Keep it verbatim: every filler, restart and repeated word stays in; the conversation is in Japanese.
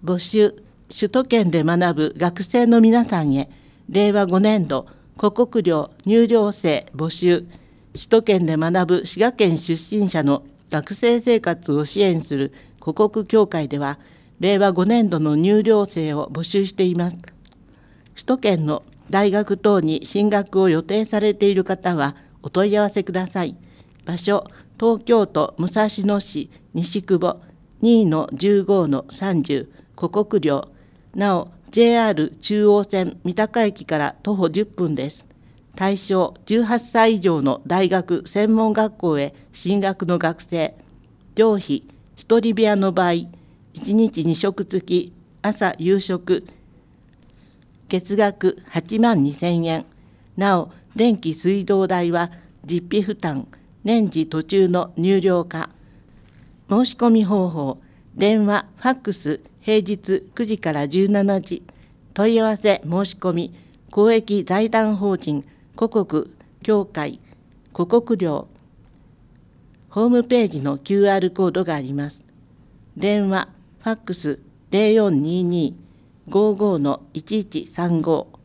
募集、首都圏で学ぶ学生の皆さんへ、れいわごねんど、古国領入寮生募集、首都圏で学ぶ滋賀県出身者の学生生活を支援する古国協会では、れいわごねんどの入寮生を募集しています。首都圏の大学等に進学を予定されている方はお問い合わせください。場所、東京都武蔵野市西久保 にのじゅうごのさんじゅう 古国領。なお、ジェイアール 中央線三鷹駅から徒歩じゅっぷんです。対象じゅうはっさい以上の大学専門学校へ進学の学生。寮費、一人部屋の場合、いちにちに食付き、朝夕食、月額はちまんにせんえん。なお、電気水道代は実費負担、年次途中の入寮可。申し込み方法、電話、ファックス、平日くじからじゅうしちじ。問い合わせ申し込み、公益財団法人古国協会古国領。ホームページの キューアール コードがあります。電話、ファックス ゼロよんにーにー ごーごーのいちいちさんごー。